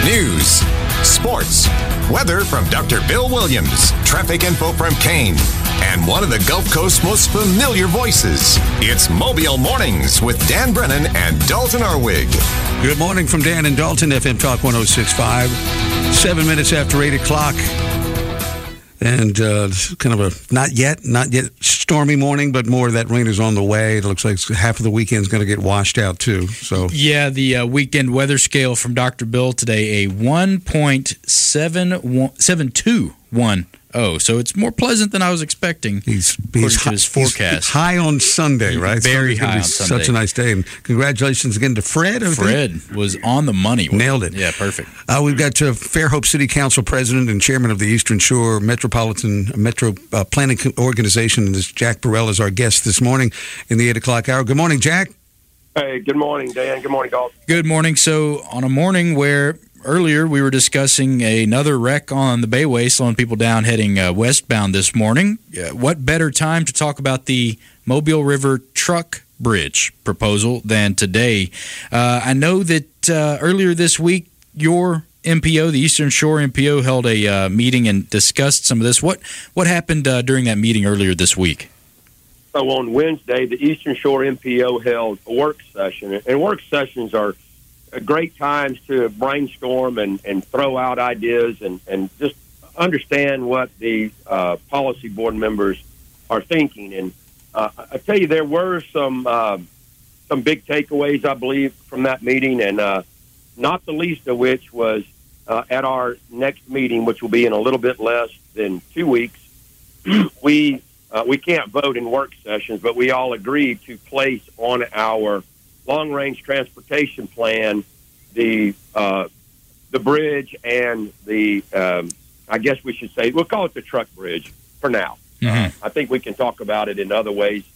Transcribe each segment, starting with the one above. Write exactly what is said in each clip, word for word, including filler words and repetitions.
News, sports, weather from Doctor Bill Williams, traffic info from Kane, and one of the Gulf Coast's most familiar voices. It's Mobile Mornings with Dan Brennan and Dalton Arwig. Good morning from Dan and Dalton, F M Talk one oh six point five. Seven minutes after eight o'clock. And uh, kind of a not yet, not yet stormy morning, but more of that rain is on the way. It looks like half of the weekend's going to get washed out too. So yeah, the uh, weekend weather scale from Doctor Bill today, a one point seven two one. Oh, so it's more pleasant than I was expecting. He's, he's to his forecast. He's high on Sunday, right? Very Sunday's high be on Sunday. Such a nice day. And congratulations again to Fred. Fred was on the money. Nailed it. Yeah, perfect. Uh, we've got uh, Fairhope City Council President and Chairman of the Eastern Shore Metropolitan Metro uh, Planning Organization. And this Jack Burrell is our guest this morning in the eight o'clock hour. Good morning, Jack. Hey, good morning, Dan. Good morning, Dalton. Good morning. So on a morning where earlier we were discussing another wreck on the Bayway, slowing people down heading uh, westbound this morning, uh, what better time to talk about the Mobile River Truck Bridge proposal than today? Uh, I know that uh, earlier this week, your M P O, the Eastern Shore M P O, held a uh, meeting and discussed some of this. What, what happened uh, during that meeting earlier this week? So on Wednesday, the Eastern Shore M P O held a work session, and work sessions are great times to brainstorm and, and throw out ideas and, and just understand what the uh, policy board members are thinking. And uh, I tell you, there were some uh, some big takeaways, I believe, from that meeting, and uh, not the least of which was uh, at our next meeting, which will be in a little bit less than two weeks, we uh, we can't vote in work sessions, but we all agreed to place on our long-range transportation plan, the uh, the bridge and the, um, I guess we should say, we'll call it the truck bridge for now. Mm-hmm. Uh, I think we can talk about it in other ways.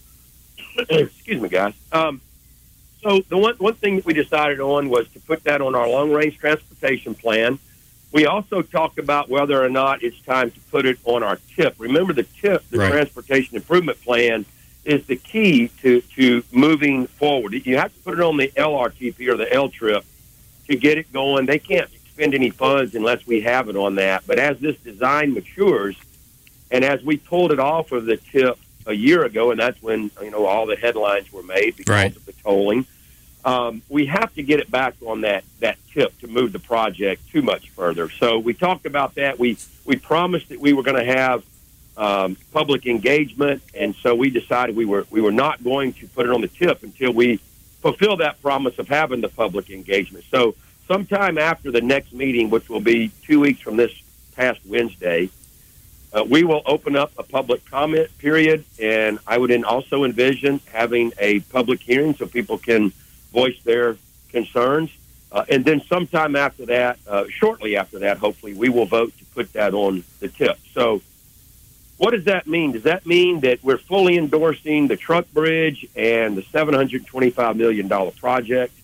Excuse me, guys. Um, so the one, one thing that we decided on was to put that on our long-range transportation plan. We also talked about whether or not it's time to put it on our T I P. Remember the T I P, the right. Transportation Improvement Plan, is the key to, to moving forward. You have to put it on the L R T P or the L T R I P to get it going. They can't expend any funds unless we have it on that. But as this design matures, and as we pulled it off of the T I P a year ago, and that's when you know all the headlines were made because right. of the tolling, um, we have to get it back on that, that T I P to move the project too much further. So we talked about that. We, we promised that we were going to have Um, public engagement, and so we decided we were we were not going to put it on the T I P until we fulfill that promise of having the public engagement. So sometime after the next meeting, which will be two weeks from this past Wednesday, uh, we will open up a public comment period, and I would also envision having a public hearing so people can voice their concerns. Uh, and then sometime after that, uh, shortly after that, hopefully, we will vote to put that on the T I P. So what does that mean? Does that mean that we're fully endorsing the truck bridge and the seven hundred twenty-five million dollars project?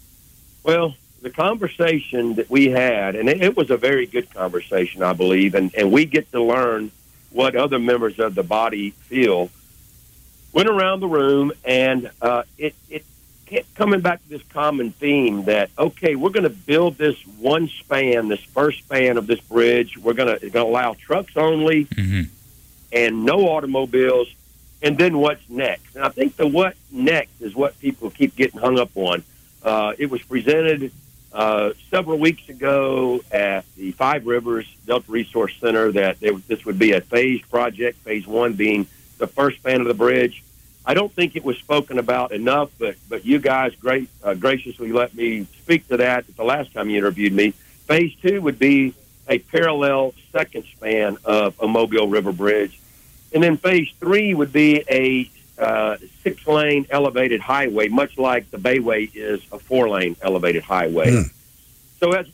Well, the conversation that we had, and it, it was a very good conversation, I believe, and, and we get to learn what other members of the body feel, went around the room, and uh, it, it kept coming back to this common theme that, okay, we're going to build this one span, this first span of this bridge. We're going to allow trucks only. Mm-hmm. And no automobiles, and then what's next? And I think the what next is what people keep getting hung up on. Uh, it was presented uh, several weeks ago at the Five Rivers Delta Resource Center that they, this would be a phased project, phase one being the first span of the bridge. I don't think it was spoken about enough, but but you guys great uh, graciously let me speak to that the last time you interviewed me. Phase two would be a parallel second span of a Mobile River Bridge. And then phase three would be a uh, six-lane elevated highway, much like the Bayway is a four-lane elevated highway. Mm. So as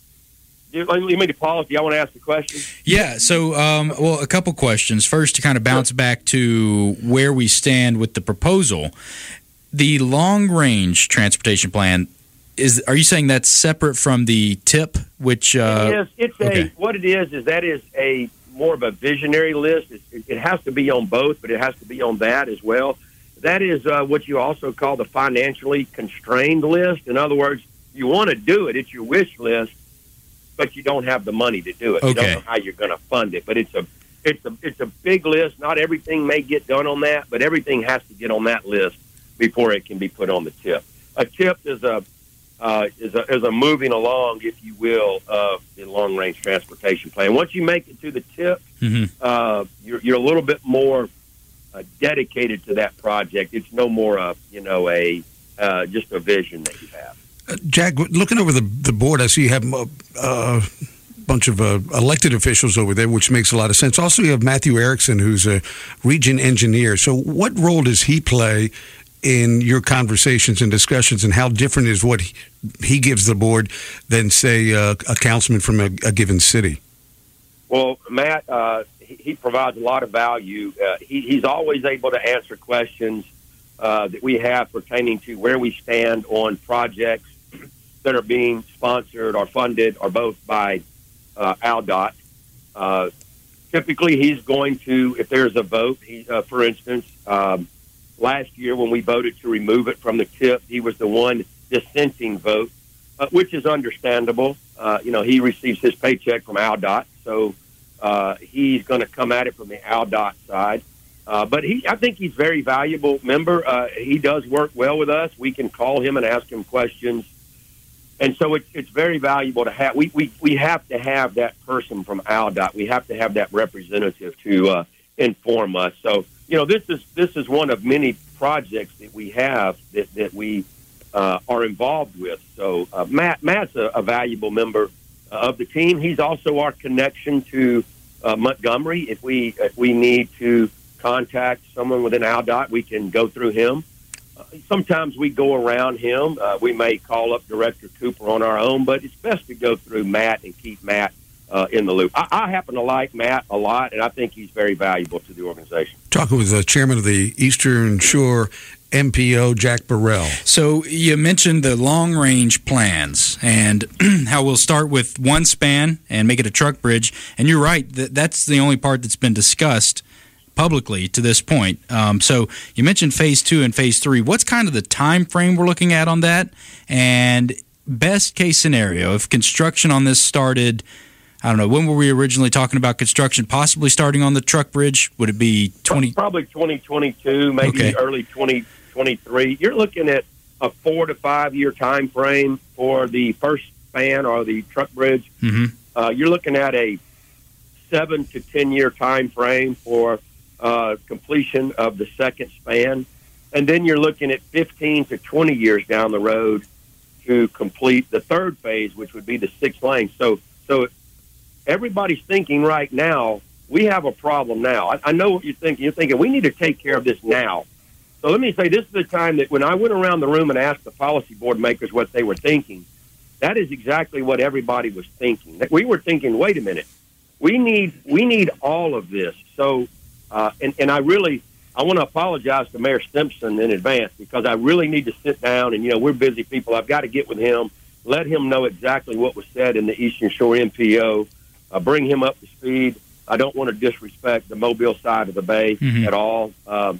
you mean to pause, do y'all want to ask a question? Yeah, so, um, well, a couple questions. First, to kind of bounce sure. back to where we stand with the proposal. The long-range transportation plan, is are you saying that's separate from the T I P, which... Uh, it is. It's okay. a, what it is is that is a... more of a visionary list. It, it has to be on both, but it has to be on that as well. That is uh, what you also call the financially constrained list. In other words, you want to do it. It's your wish list, but you don't have the money to do it. Okay. You don't know how you're going to fund it. But it's a it's a it's a big list. Not everything may get done on that, but everything has to get on that list before it can be put on the tip. A tip is a uh, is a is a moving along, if you will, of the long range transportation plan. Once you make it to the tip, mm-hmm. uh, you're you're a little bit more uh, dedicated to that project. It's no more a you know a uh, just a vision that you have. Uh, Jack, looking over the the board, I see you have a uh, bunch of uh, elected officials over there, which makes a lot of sense. Also, you have Matthew Erickson, who's a region engineer. So, what role does he play in your conversations and discussions, and how different is what he, he gives the board than, say, uh, a councilman from a, a given city? Well, Matt, uh, he, he provides a lot of value. Uh, he, he's always able to answer questions uh, that we have pertaining to where we stand on projects that are being sponsored or funded or both by uh, A L D O T. Uh, typically, he's going to, if there's a vote, he, uh, for instance, um, last year when we voted to remove it from the tip, he was the one dissenting vote, uh, which is understandable. Uh, you know, he receives his paycheck from A L D O T, so uh, he's going to come at it from the A L D O T side. Uh, but he, I think he's a very valuable member. Uh, he does work well with us. We can call him and ask him questions. And so it's, it's very valuable to have. We, we, we have to have that person from A L D O T. We have to have that representative to uh, inform us. So, you know, this is this is one of many projects that we have that, that we uh, are involved with. So uh, Matt Matt's a, a valuable member uh, of the team. He's also our connection to uh, Montgomery. If we if we need to contact someone within A L D O T, we can go through him. Uh, sometimes we go around him. Uh, we may call up Director Cooper on our own, but it's best to go through Matt and keep Matt Uh, in the loop. I, I happen to like Matt a lot, and I think he's very valuable to the organization. Talking with the chairman of the Eastern Shore M P O, Jack Burrell. So you mentioned the long-range plans and how we'll start with one span and make it a truck bridge. And you're right, that that's the only part that's been discussed publicly to this point. Um, so you mentioned phase two and phase three. What's kind of the time frame we're looking at on that? And best case scenario, if construction on this started, I don't know, when were we originally talking about construction possibly starting on the truck bridge? Would it be twenty? Probably twenty twenty-two, maybe Okay. early twenty twenty-three. You're looking at a four to five year time frame for the first span or the truck bridge. Mm-hmm. Uh, you're looking at a seven to ten year time frame for uh, completion of the second span, and then you're looking at fifteen to twenty years down the road to complete the third phase, which would be the six lanes. So, so. Everybody's thinking right now, we have a problem now. I, I know what you're thinking. You're thinking, we need to take care of this now. So let me say, this is the time that when I went around the room and asked the policy board makers what they were thinking, that is exactly what everybody was thinking. That we were thinking, wait a minute, we need we need all of this. So, uh, and, and I really, I want to apologize to Mayor Simpson in advance because I really need to sit down and, you know, we're busy people. I've got to get with him, let him know exactly what was said in the Eastern Shore M P O. Uh, bring him up to speed. I don't want to disrespect the Mobile side of the bay mm-hmm. at all. Um,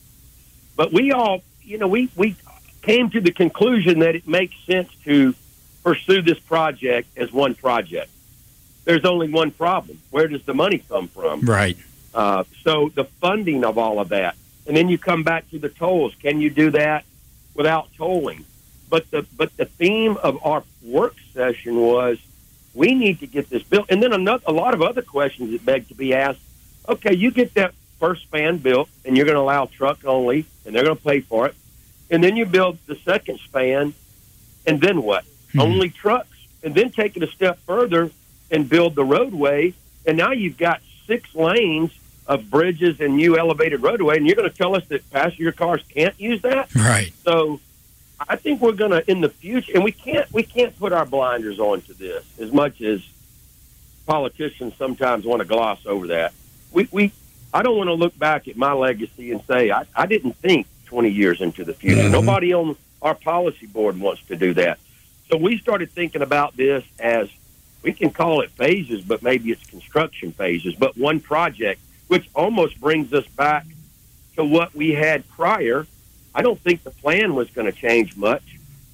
but we all, you know, we, we came to the conclusion that it makes sense to pursue this project as one project. There's only one problem. Where does the money come from? Right. Uh, so the funding of all of that. And then you come back to the tolls. Can you do that without tolling? But the, but the theme of our work session was, we need to get this built. And then another, a lot of other questions that beg to be asked. Okay, you get that first span built, and you're going to allow truck only, and they're going to pay for it. And then you build the second span, and then what? Mm-hmm. Only trucks. And then take it a step further and build the roadway. And now you've got six lanes of bridges and new elevated roadway, and you're going to tell us that passenger cars can't use that? Right. So I think we're going to, in the future, and we can't we can't put our blinders on to this as much as politicians sometimes want to gloss over that. We, we I don't want to look back at my legacy and say, I, I didn't think twenty years into the future. Mm-hmm. Nobody on our policy board wants to do that. So we started thinking about this as, we can call it phases, but maybe it's construction phases, but one project, which almost brings us back to what we had prior. I don't think the plan was going to change much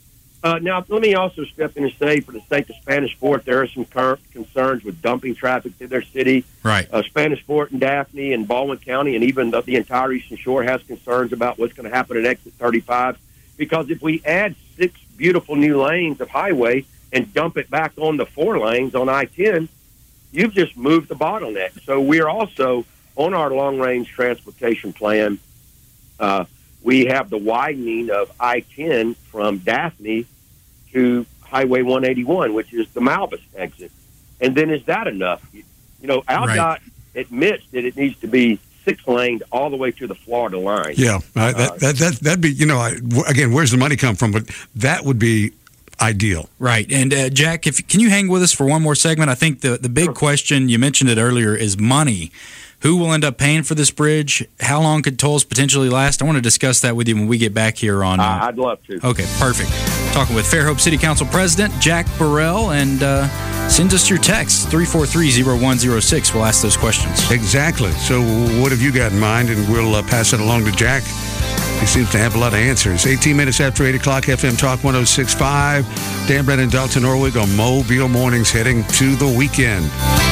Uh, now, let me also step in and say, for the sake of Spanish Fort, there are some cur- concerns with dumping traffic through their city. Right. Uh, Spanish Fort and Daphne and Baldwin County and even the, the entire Eastern Shore has concerns about what's going to happen at Exit thirty-five. Because if we add six beautiful new lanes of highway and dump it back on the four lanes on I ten, you've just moved the bottleneck. So we're also, on our long-range transportation plan, uh, we have the widening of I ten from Daphne to Highway one eighty-one, which is the Malbus exit. And then is that enough? You, you know, AlDOT right. admits that it needs to be six-laned all the way to the Florida line. Yeah, uh, that, uh, that, that, that'd be, you know, I, again, where's the money come from? But that would be ideal. Right. And, uh, Jack, if can you hang with us for one more segment? I think the, the big sure. question, you mentioned it earlier, is money. Who will end up paying for this bridge? How long could tolls potentially last? I want to discuss that with you when we get back here on... Uh, uh, I'd love to. Okay, perfect. Talking with Fairhope City Council President Jack Burrell, and uh, send us your text, three four three, zero one zero six. We'll ask those questions. Exactly. So what have you got in mind? And we'll uh, pass it along to Jack. He seems to have a lot of answers. eighteen minutes after eight o'clock, F M Talk one oh six point five. Dan Brennan, Dalton Orwig on Mobile Mornings heading to the weekend.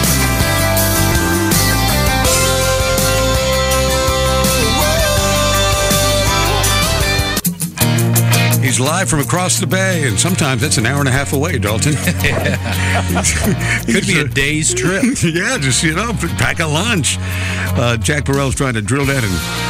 He's live from across the bay, and sometimes that's an hour and a half away, Dalton. Could be a day's trip. Yeah, just, you know, pack a lunch. Uh, Jack Burrell's trying to drill that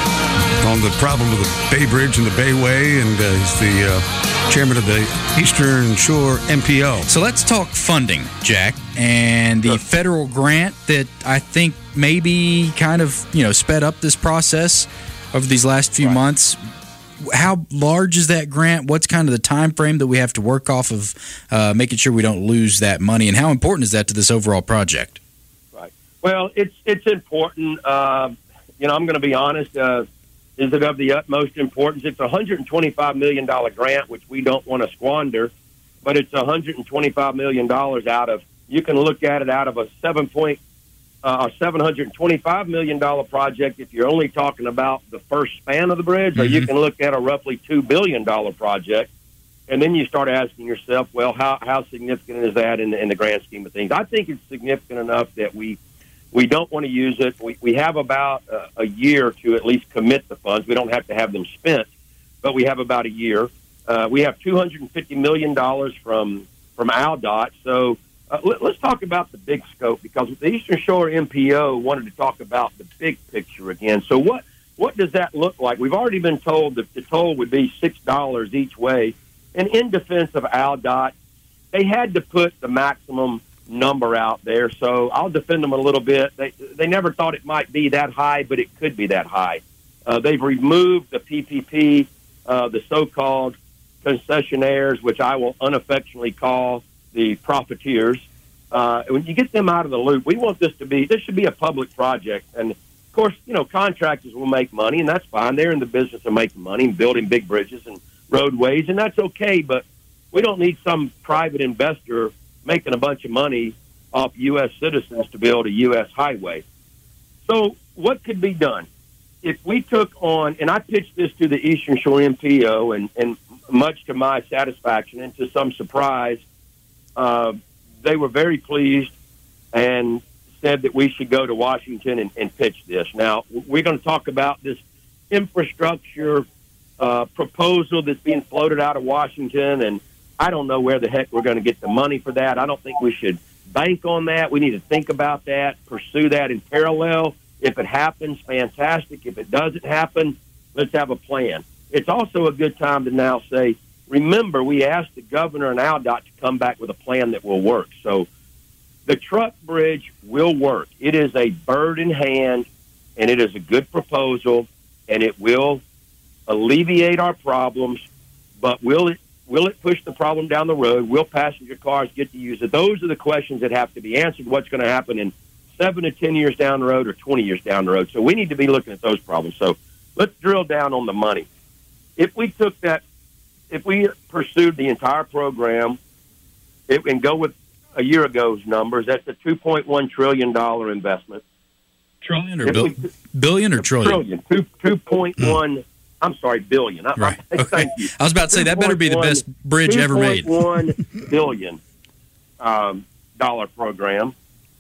in, on the problem of the Bay Bridge and the Bayway, and uh, he's the uh, chairman of the Eastern Shore M P O. So let's talk funding, Jack, and the sure. federal grant that I think maybe kind of, you know, sped up this process over these last few right. months. How large is that grant? What's kind of the time frame that we have to work off of, uh, making sure we don't lose that money? And how important is that to this overall project? Right. Well, it's it's important. Uh, you know, I'm going to be honest. Uh, is it of the utmost importance? It's a one hundred twenty-five million dollars grant, which we don't want to squander, but it's one hundred twenty-five million dollars out of, you can look at it out of a seven point Uh, a seven hundred twenty-five million dollars project if you're only talking about the first span of the bridge, mm-hmm. or you can look at a roughly two billion dollars project, and then you start asking yourself, well, how, how significant is that in the, in the grand scheme of things? I think it's significant enough that we we don't want to use it. We, we have about a, a year to at least commit the funds. We don't have to have them spent, but we have about a year. Uh, we have two hundred fifty million dollars from, from AlDOT, so Uh, let, let's talk about the big scope, because the Eastern Shore M P O wanted to talk about the big picture again. So what what does that look like? We've already been told that the toll would be six dollars each way. And in defense of AlDOT, they had to put the maximum number out there. So I'll defend them a little bit. They, they never thought it might be that high, but it could be that high. Uh, they've removed the P P P, uh, the so-called concessionaires, which I will unaffectionately call the profiteers. Uh, when you get them out of the loop, we want this to be, this should be a public project. And of course, you know, contractors will make money, and that's fine. They're in the business of making money and building big bridges and roadways, and that's okay. But we don't need some private investor making a bunch of money off U S citizens to build a U S highway. So what could be done? If we took on, and I pitched this to the Eastern Shore M P O, and, and much to my satisfaction and to some surprise, Uh, they were very pleased and said that we should go to Washington and, and pitch this. Now, we're going to talk about this infrastructure uh, proposal that's being floated out of Washington, and I don't know where the heck we're going to get the money for that. I don't think we should bank on that. We need to think about that, pursue that in parallel. If it happens, fantastic. If it doesn't happen, let's have a plan. It's also a good time to now say, remember, we asked the governor and AlDOT to come back with a plan that will work. So the truck bridge will work. It is a bird in hand, and it is a good proposal, and it will alleviate our problems. But will it will it push the problem down the road? Will passenger cars get to use it? Those are the questions that have to be answered. What's going to happen in seven to ten years down the road or twenty years down the road? So we need to be looking at those problems. So let's drill down on the money. If we took that If we pursued the entire program it, and go with a year ago's numbers, that's a two point one trillion dollars investment. Trillion or bil- we, billion or trillion? Trillion. Two, two point one, I'm sorry, billion. I, Right. I, Okay. Thank you. I was about to say that better be the best bridge ever made. two point one billion um, dollar program.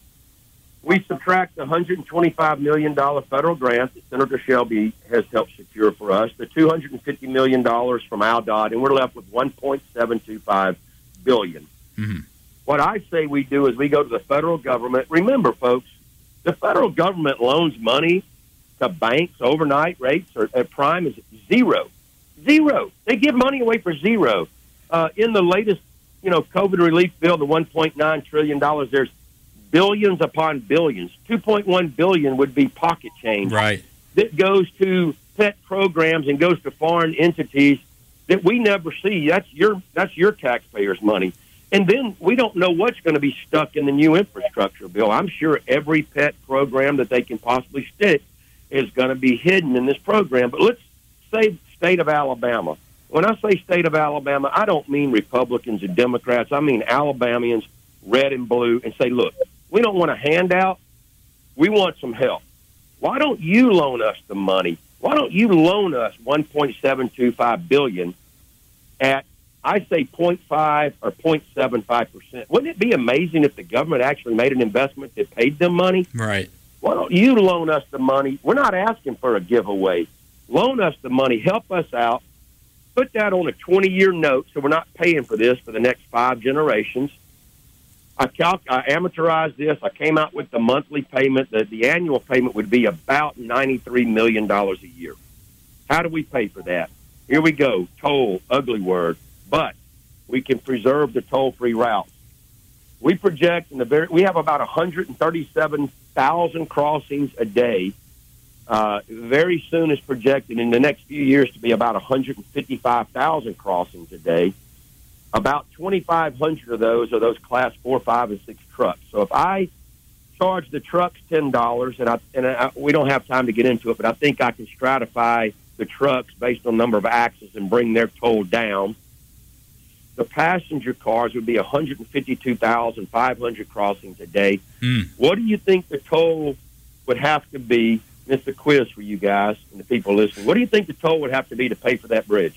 We subtract the one hundred twenty-five million dollars federal grant that Senator Shelby has helped secure for us, the two hundred fifty million dollars from A L D O T, and we're left with one point seven two five billion dollars. Mm-hmm. What I say we do is we go to the federal government. Remember, folks, the federal government loans money to banks overnight rates or at prime is zero. Zero. They give money away for zero. Uh, in the latest, you know, COVID relief bill, the one point nine trillion dollars, there's billions upon billions. two point one billion dollars would be pocket change. Right. That goes to pet programs and goes to foreign entities that we never see. That's your that's your taxpayers' money. And then we don't know what's going to be stuck in the new infrastructure bill. I'm sure every pet program that they can possibly stick is going to be hidden in this program. But let's say state of Alabama. When I say state of Alabama, I don't mean Republicans and Democrats. I mean Alabamians, red and blue, and say, look, we don't want a handout. We want some help. Why don't you loan us the money? Why don't you loan us one point seven two five billion dollars at, I say, zero point five or zero point seven five percent? Wouldn't it be amazing if the government actually made an investment that paid them money? Right. Why don't you loan us the money? We're not asking for a giveaway. Loan us the money. Help us out. Put that on a twenty-year note so we're not paying for this for the next five generations. I, calc- I amortized this. I came out with the monthly payment. The, the annual payment would be about ninety-three million dollars a year. How do we pay for that? Here we go. Toll, ugly word. But we can preserve the toll-free routes. We project in the very, we have about one hundred thirty-seven thousand crossings a day. Uh, very soon is projected in the next few years to be about one hundred fifty-five thousand crossings a day. About twenty-five hundred of those are those class four, five, and six trucks. So if I charge the trucks ten dollars, and I, and I, we don't have time to get into it, but I think I can stratify the trucks based on number of axles and bring their toll down. The passenger cars would be one hundred fifty-two thousand five hundred crossings a day. Mm. What do you think the toll would have to be? It's a quiz for you guys and the people listening. What do you think the toll would have to be to pay for that bridge?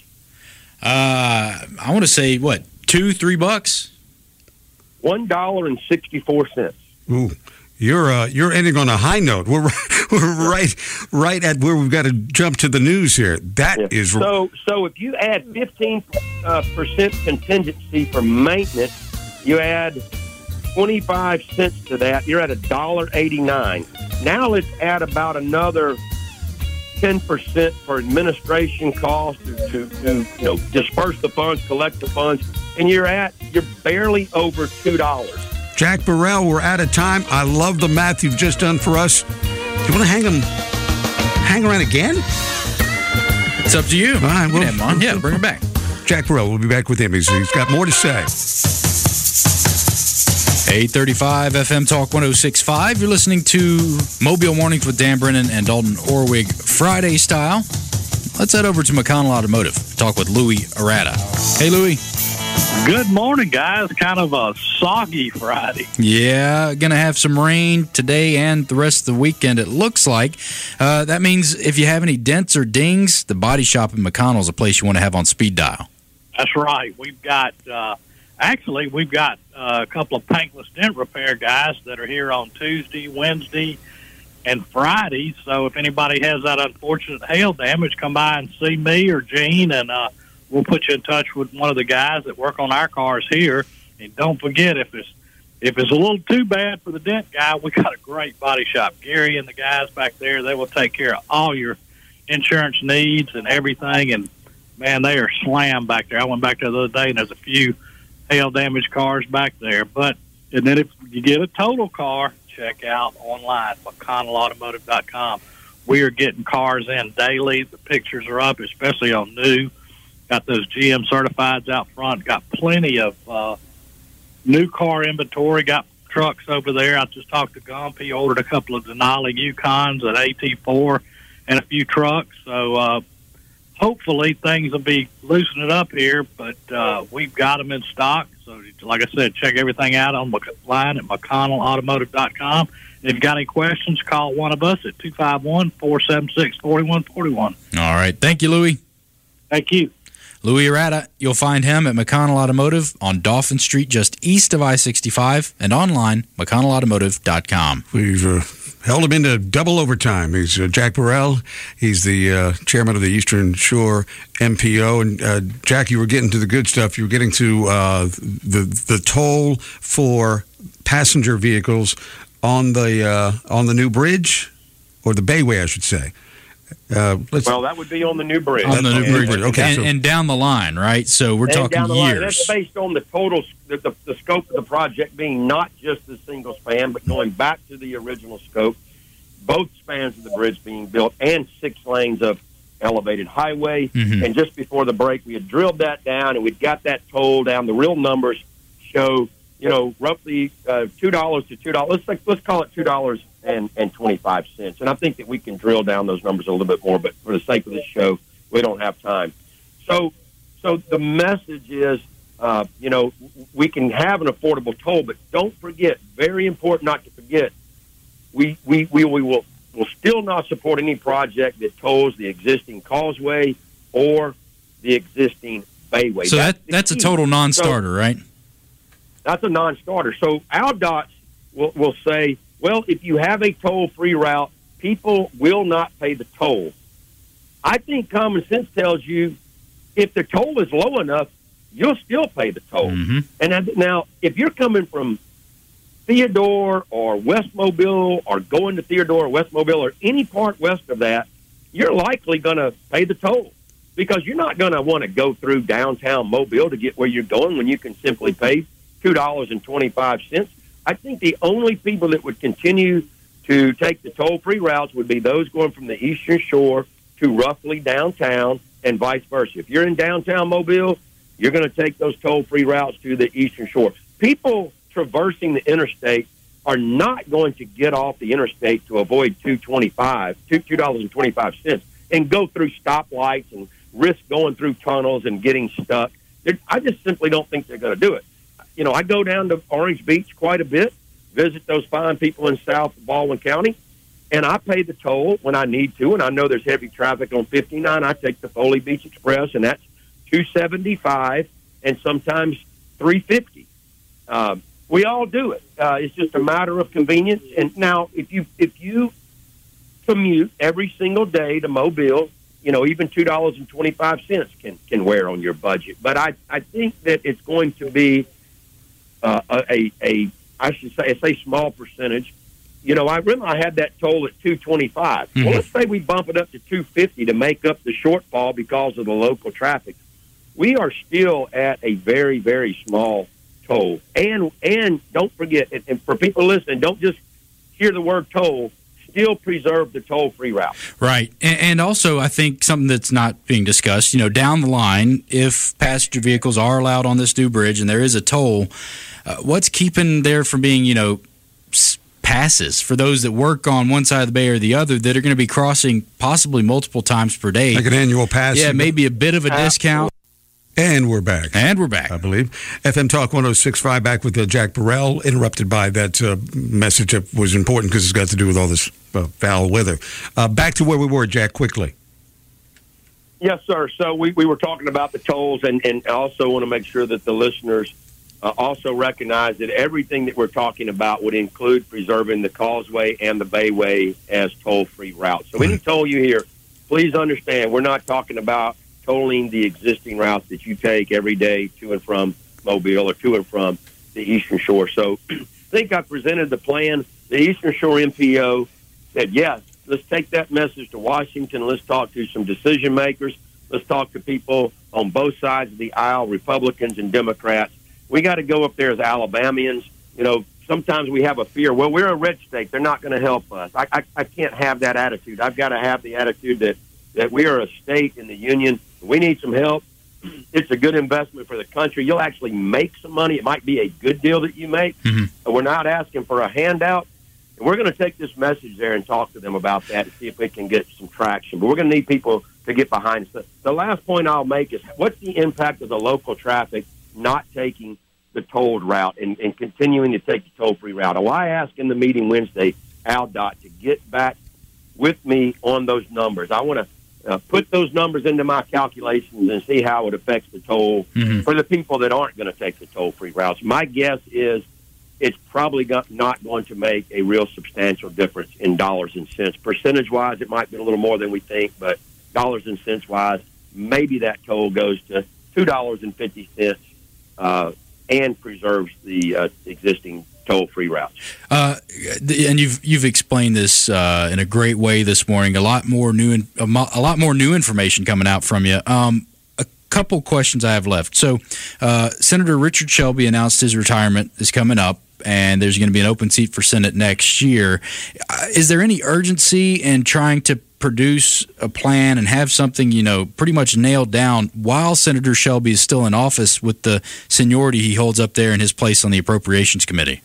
Uh, I want to say, what, two, three bucks? One dollar and sixty-four cents. Ooh, you're uh, you're ending on a high note. We're we're right right at where we've got to jump to the news here. That Yeah. is So, so if you add fifteen uh, percent contingency for maintenance, you add twenty-five cents to that. You're at a dollar eighty-nine. Now let's add about another ten percent for administration costs to, to, to you know disperse the funds, collect the funds, and you're at you're barely over two dollars. Jack Burrell. We're out of time. I love the math you've just done for us. Do you want to hang him, hang around again? It's up to you. All right, You well- can have him on. Yeah, bring him back. Jack Burrell. We'll be back with him. He's, he's got more to say. eight thirty-five F M Talk one oh six point five. You're listening to Mobile Mornings with Dan Brennan and Dalton Orwig, Friday style. Let's head over to McConnell Automotive. Talk with Louis Arata. Hey, Louis. Good morning, guys. Kind of a soggy Friday. Yeah, going to have some rain today and the rest of the weekend, it looks like. Uh, that means if you have any dents or dings, the body shop in McConnell is a place you want to have on speed dial. That's right. We've got, uh, actually, we've got uh, a couple of paintless dent repair guys that are here on Tuesday, Wednesday, and Friday. So if anybody has that unfortunate hail damage, come by and see me or Gene, and uh, we'll put you in touch with one of the guys that work on our cars here. And don't forget, if it's if it's a little too bad for the dent guy, we got a great body shop. Gary and the guys back there, they will take care of all your insurance needs and everything. And, man, they are slammed back there. I went back there the other day, and there's a few hail-damaged cars back there. But and then if you get a total car, check out online, McConnell Automotive dot com. We are getting cars in daily. The pictures are up, especially on new. Got those G M certifieds out front. Got plenty of uh, new car inventory. Got trucks over there. I just talked to Gump. He ordered a couple of Denali Yukons, an A T four, and a few trucks. So uh, hopefully things will be loosening up here, but uh, we've got them in stock. So, like I said, check everything out online at McConnell Automotive dot com. If you've got any questions, call one of us at two five one, four seven six, four one four one. All right. Thank you, Louis. Thank you. Louis Arata, you'll find him at McConnell Automotive on Dauphin Street, just east of I sixty-five, and online, McConnell Automotive dot com. We've uh, held him into double overtime. He's uh, Jack Burrell. He's the uh, chairman of the Eastern Shore M P O. And uh, Jack, you were getting to the good stuff. You were getting to uh, the the toll for passenger vehicles on the uh, on the new bridge, or the Bayway, I should say. Uh, let's, well, that would be on the new bridge. On the new and, bridge, okay. And, So, and down the line, right? So we're talking down the line. years. That's based on the total, the, the, the scope of the project being not just the single span, but going back to the original scope, both spans of the bridge being built, and six lanes of elevated highway. Mm-hmm. And just before the break, we had drilled that down, and we'd got that toll down. The real numbers show, you know, roughly uh, two dollars to two dollars. Let's, let's call it two dollars and, and twenty-five cents. And I think that we can drill down those numbers a little bit more, but for the sake of this show, we don't have time. So, so the message is, uh, you know, we can have an affordable toll, but don't forget, very important not to forget, we, we, we, we will, will still not support any project that tolls the existing causeway or the existing bayway. So that's that that's key. a total non-starter, So, right? That's a non-starter. So our dots will, will say, well, if you have a toll-free route, people will not pay the toll. I think common sense tells you if the toll is low enough, you'll still pay the toll. Mm-hmm. And I, now, if you're coming from Theodore or West Mobile or going to Theodore or West Mobile or any part west of that, you're likely going to pay the toll because you're not going to want to go through downtown Mobile to get where you're going when you can simply pay two dollars and twenty-five cents. I think the only people that would continue to take the toll-free routes would be those going from the Eastern Shore to roughly downtown and vice versa. If you're in downtown Mobile, you're going to take those toll-free routes to the Eastern Shore. People traversing the interstate are not going to get off the interstate to avoid two twenty-five, two dollars and twenty-five cents, and go through stoplights and risk going through tunnels and getting stuck. They're, I just simply don't think they're going to do it. You know, I go down to Orange Beach quite a bit, visit those fine people in South Baldwin County, and I pay the toll when I need to, and I know there's heavy traffic on fifty-nine. I take the Foley Beach Express, and that's two seventy-five and sometimes three fifty. Um, we all do it. Uh, it's just a matter of convenience. And now, if you if you commute every single day to Mobile, you know, even two dollars and twenty-five cents can, can wear on your budget. But I, I think that it's going to be uh, a, a, I should say, I say small percentage. You know, I remember I had that toll at two twenty-five. Mm-hmm. Well, let's say we bump it up to two fifty to make up the shortfall because of the local traffic. We are still at a very, very small toll. And and don't forget, and, and for people listening, don't just hear the word toll. Still preserve the toll-free route. Right. And, and also, I think something that's not being discussed, you know, down the line, if passenger vehicles are allowed on this new bridge and there is a toll, uh, what's keeping there from being, you know, passes for those that work on one side of the bay or the other that are going to be crossing possibly multiple times per day? Like an annual pass. Yeah, maybe a bit of a discount. And we're back. And we're back. I believe. F M Talk one oh six point five back with uh, Jack Burrell, interrupted by that uh, message that was important because it's got to do with all this uh, foul weather. Uh, back to where we were, Jack, quickly. Yes, sir. So we, we were talking about the tolls, and, and I also want to make sure that the listeners uh, also recognize that everything that we're talking about would include preserving the causeway and the bayway as toll-free routes. So any toll you hear, please understand we're not talking about tolling the existing routes that you take every day to and from Mobile or to and from the Eastern Shore. So I think I presented the plan. The Eastern Shore M P O said, yes, let's take that message to Washington. Let's talk to some decision makers. Let's talk to people on both sides of the aisle, Republicans and Democrats. We got to go up there as Alabamians. You know, sometimes we have a fear. Well, we're a red state. They're not going to help us. I, I, I can't have that attitude. I've got to have the attitude that, that we are a state in the union. We need some help. It's a good investment for the country. You'll actually make some money. It might be a good deal that you make. Mm-hmm. But we're not asking for a handout. And we're going to take this message there and talk to them about that and see if we can get some traction. But we're going to need people to get behind us. The last point I'll make is what's the impact of the local traffic not taking the tolled route and, and continuing to take the toll-free route. Well, I asked in the meeting Wednesday, Al Dot, to get back with me on those numbers. I want to uh, put those numbers into my calculations and see how it affects the toll mm-hmm. for the people that aren't going to take the toll-free routes. My guess is it's probably got, not going to make a real substantial difference in dollars and cents. Percentage-wise, it might be a little more than we think, but dollars and cents-wise, maybe that toll goes to two dollars and fifty cents uh, and preserves the uh, existing toll-free routes. Uh, and you've you've explained this uh, in a great way this morning. A lot more new in, a, mo- a lot more new information coming out from you. Um, a couple questions I have left. So, uh, Senator Richard Shelby announced his retirement is coming up, and there's going to be an open seat for Senate next year. Uh, is there any urgency in trying to produce a plan and have something, you know, pretty much nailed down while Senator Shelby is still in office with the seniority he holds up there in his place on the Appropriations Committee?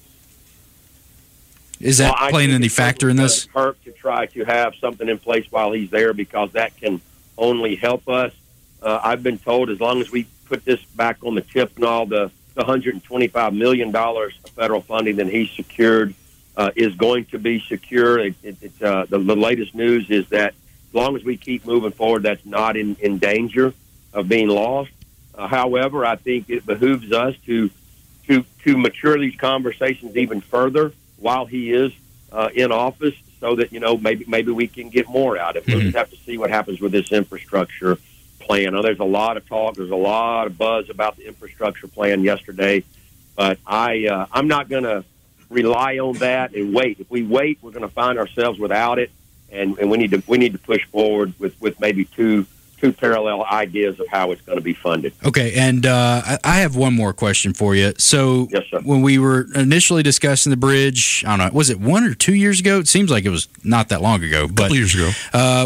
Is that well, playing any factor in this? It hurt to try to have something in place while he's there, because that can only help us. Uh, I've been told as long as we put this back on the tip and all the, the one hundred twenty-five million dollars of federal funding that he's secured uh, is going to be secure. It, it, it, uh, the, the latest news is that as long as we keep moving forward, that's not in, in danger of being lost. Uh, however, I think it behooves us to to to mature these conversations even further while he is uh, in office, so that, you know, maybe maybe we can get more out of it. We'll Mm-hmm. just have to see what happens with this infrastructure plan. Now, there's a lot of talk, there's a lot of buzz about the infrastructure plan yesterday, but I uh, I'm not going to rely on that and wait. If we wait, we're going to find ourselves without it, and, and we need to we need to push forward with, with maybe two two parallel ideas of how it's going to be funded. Okay, and uh, I I have one more question for you. So Yes, sir. when we were initially discussing the bridge, I don't know, was it one or two years ago? It seems like it was not that long ago. But, A couple years ago. Uh,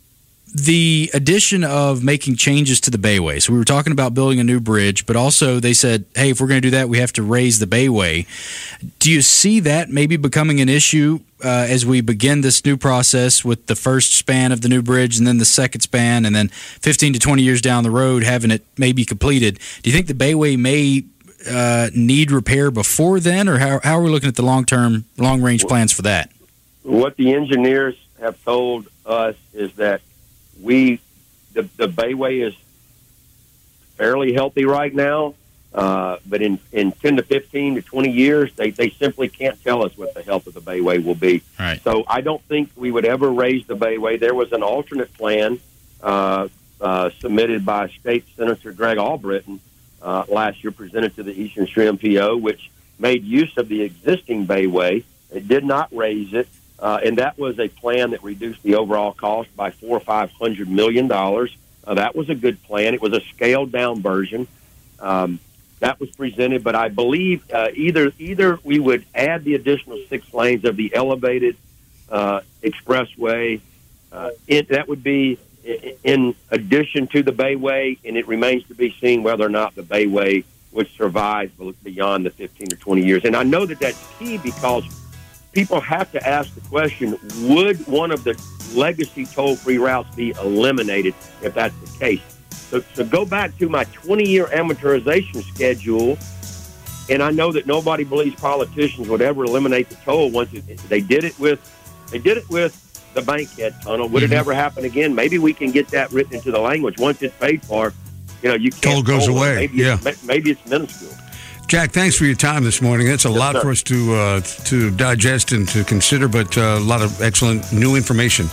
the addition of making changes to the Bayway. So we were talking about building a new bridge, but also they said, hey, if we're going to do that, we have to raise the Bayway. Do you see that maybe becoming an issue uh, as we begin this new process with the first span of the new bridge and then the second span, and then fifteen to twenty years down the road having it maybe completed? Do you think the Bayway may uh, need repair before then, or how, how are we looking at the long-term, long-range plans for that? What the engineers have told us is that we the, the Bayway is fairly healthy right now, uh, but in, in ten to fifteen to twenty years, they, they simply can't tell us what the health of the Bayway will be. Right. So I don't think we would ever raise the Bayway. There was an alternate plan uh, uh, submitted by State Senator Greg Albritton uh, last year, presented to the Eastern Shore M P O, which made use of the existing Bayway. It did not raise it. Uh, and that was a plan that reduced the overall cost by four or five hundred million dollars. Uh, that was a good plan. It was a scaled down version um, that was presented. But I believe uh, either either we would add the additional six lanes of the elevated uh, expressway. Uh, it, that would be in addition to the Bayway, and it remains to be seen whether or not the Bayway would survive beyond the fifteen or twenty years. And I know that that's key, because people have to ask the question, would one of the legacy toll-free routes be eliminated if that's the case? So, so go back to my twenty-year amortization schedule, and I know that nobody believes politicians would ever eliminate the toll once it, they did it with they did it with the Bankhead Tunnel. Would mm-hmm. it ever happen again? Maybe we can get that written into the language. Once it's paid for, you know, you can't toll goes toll away. Maybe yeah, it's, maybe it's minuscule. Jack, thanks for your time this morning. That's a Yes, lot sir. for us to uh, to digest and to consider, but uh, a lot of excellent new information.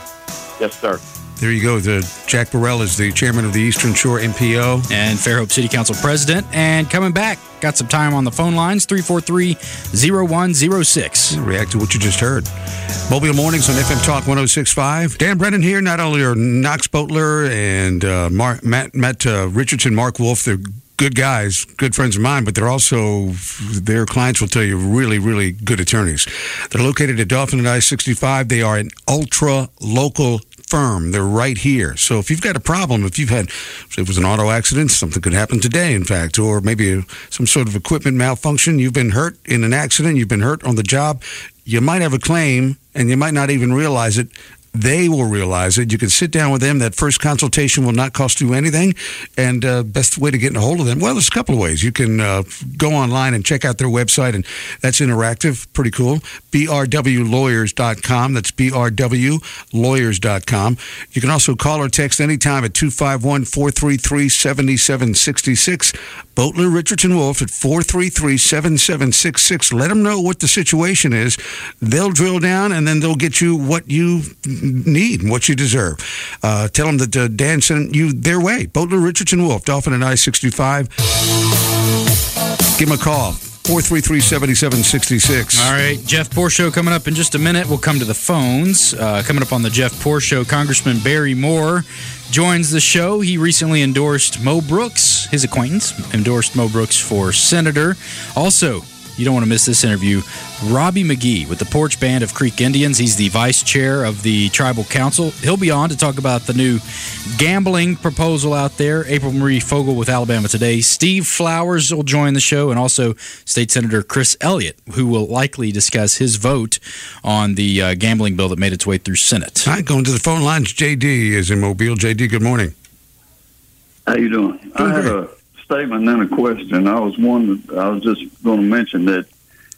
Yes, sir. There you go. The Jack Burrell is the chairman of the Eastern Shore M P O. And Fairhope City Council president. And coming back, got some time on the phone lines, three four three, zero one zero six. React to what you just heard. Mobile Mornings on F M Talk one oh six point five. Dan Brennan here. Not only are Knox Boatler and uh, Mark, Matt, Matt uh, Richardson, Mark Wolf, they're good guys, good friends of mine, but they're also, their clients will tell you, really, really good attorneys. They're located at Dolphin and I sixty-five. They are an ultra-local firm. They're right here. So if you've got a problem, if you've had, if it was an auto accident, something could happen today, in fact, or maybe a, some sort of equipment malfunction, you've been hurt in an accident, you've been hurt on the job, you might have a claim, and you might not even realize it. they will realize it. You can sit down with them. That first consultation will not cost you anything. And uh, best way to get in a hold of them, well, there's a couple of ways. You can uh, go online and check out their website, and that's interactive. Pretty cool. B R W lawyers dot com. That's B R W lawyers dot com. You can also call or text anytime at two five one, four three three, seven seven six six. Boatler, Richardson, Wolf at four three three, seven seven six six. Let them know what the situation is. They'll drill down, and then they'll get you what you need and what you deserve. Uh, tell them that uh, Dan sent you their way. Boatler, Richardson, Wolf, Dolphin and I sixty-five. Give them a call. four three three, seven seven six six. All right, Jeff Poor Show coming up in just a minute. We'll come to the phones. Uh, coming up on the Jeff Poor Show, Congressman Barry Moore joins the show. He recently endorsed Mo Brooks, his acquaintance, endorsed Mo Brooks for senator. Also, you don't want to miss this interview. Robbie McGee with the Porch Band of Creek Indians. He's the vice chair of the Tribal Council. He'll be on to talk about the new gambling proposal out there. April Marie Fogel with Alabama Today. Steve Flowers will join the show, and also State Senator Chris Elliott, who will likely discuss his vote on the uh, gambling bill that made its way through Senate. All right, going to the phone lines. J D is in Mobile. J D, good morning. How you doing? Doing I had great. a statement and a question. I was one. I was just going to mention that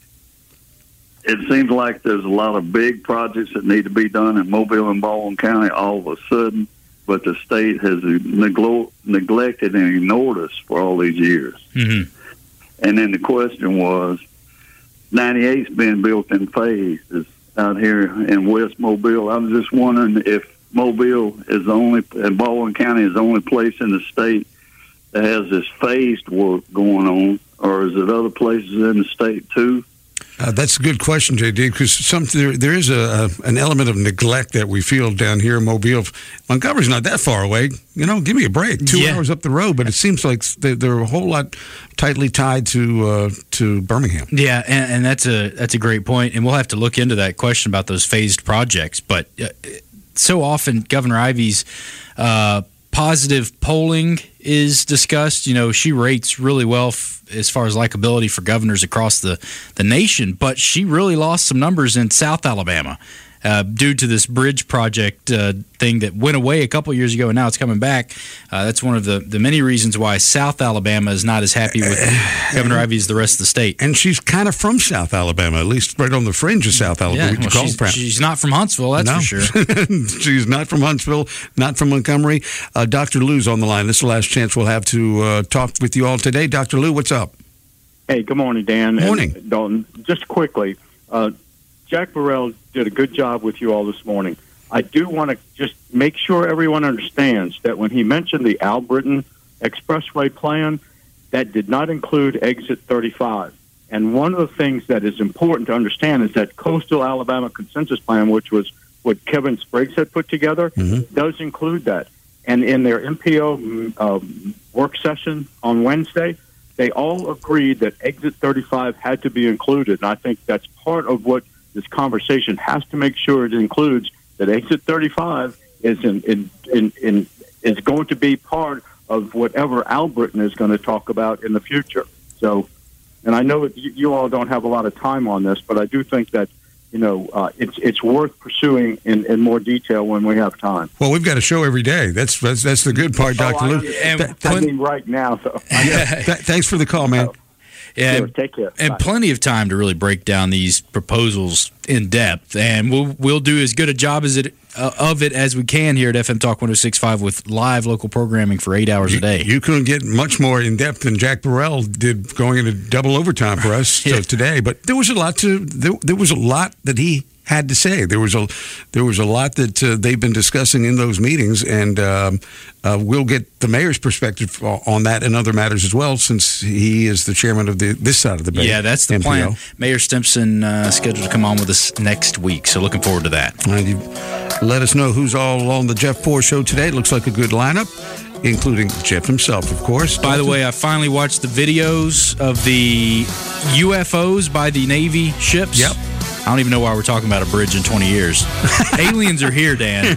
it seems like there's a lot of big projects that need to be done in Mobile and Baldwin County all of a sudden, but the state has neglo- neglected and ignored us for all these years. Mm-hmm. And then the question was, ninety-eight's been built in phases out here in West Mobile. I was just wondering if Mobile is the only, and Baldwin County is the only place in the state that has this phased work going on, or is it other places in the state too? Uh, that's a good question, J D, because some there, there is a, a an element of neglect that we feel down here in Mobile. Montgomery's not that far away. You know, give me a break. Two Yeah. hours up the road, but it seems like they, they're a whole lot tightly tied to uh, to Birmingham. Yeah, and, and that's a that's a great point, and we'll have to look into that question about those phased projects. But uh, so often, Governor Ivey's uh, positive polling is discussed. You know, she rates really well f- as far as likability for governors across the, the nation, but she really lost some numbers in South Alabama uh, due to this bridge project uh, thing that went away a couple years ago, and now it's coming back. Uh, that's one of the, the many reasons why South Alabama is not as happy with Governor Ivey as the rest of the state. And she's kind of from South Alabama, at least right on the fringe of South Alabama. Yeah, Would you well, call she's, it? she's not from Huntsville, that's No. for sure. She's not from Huntsville, not from Montgomery. Uh, Doctor Lou's on the line. This is the last chance we'll have to uh, talk with you all today. Doctor Lou, what's up? Hey, good morning, Dan. Morning. And Dalton. Just quickly, uh, Jack Burrell did a good job with you all this morning. I do want to just make sure everyone understands that when he mentioned the Albritton Expressway plan, that did not include Exit thirty-five. And one of the things that is important to understand is that Coastal Alabama Consensus Plan, which was what Kevin Spriggs had put together, Mm-hmm. does include that. And in their M P O um, work session on Wednesday, they all agreed that Exit thirty-five had to be included. And I think that's part of what this conversation has to make sure it includes, that Exit thirty-five is in, in, in, in is going to be part of whatever Albritton is going to talk about in the future. So, and I know that you, you all don't have a lot of time on this, but I do think that, you know, uh, it's it's worth pursuing in, in more detail when we have time. Well, we've got a show every day. That's that's, that's the good part, Doctor Oh, I Lou. understand. And I plen- mean, right now, though. Yeah, th- thanks for the call, man. Yeah, Sure, take care. and Bye. plenty of time to really break down these proposals in depth, and we'll we'll do as good a job as it uh, of it as we can here at F M Talk one oh six point five with live local programming for eight hours a day. You couldn't get much more in depth than Jack Burrell did going into double overtime for us Yeah. so today. But there was a lot to there, there was a lot that he had to say. There was a there was a lot that uh, they've been discussing in those meetings, and um, uh, we'll get the mayor's perspective on that and other matters as well, since he is the chairman of the this side of the Bay. Yeah, that's the M P O. plan. Mayor Stimpson uh, scheduled to come on with us next week, so looking forward to that. And you let us know who's all on the Jeff Poor Show today. It looks like a good lineup, including Jeff himself, of course. By the way, I finally watched the videos of the U F Os by the Navy ships. Yep. I don't even know why we're talking about a bridge in twenty years. Aliens are here, Dan.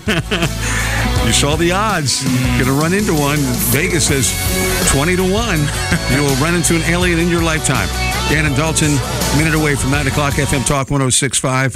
You saw the odds. You're going to run into one. Vegas says twenty to one. You will run into an alien in your lifetime. Dan and Dalton, a minute away from nine o'clock, F M Talk one oh six point five.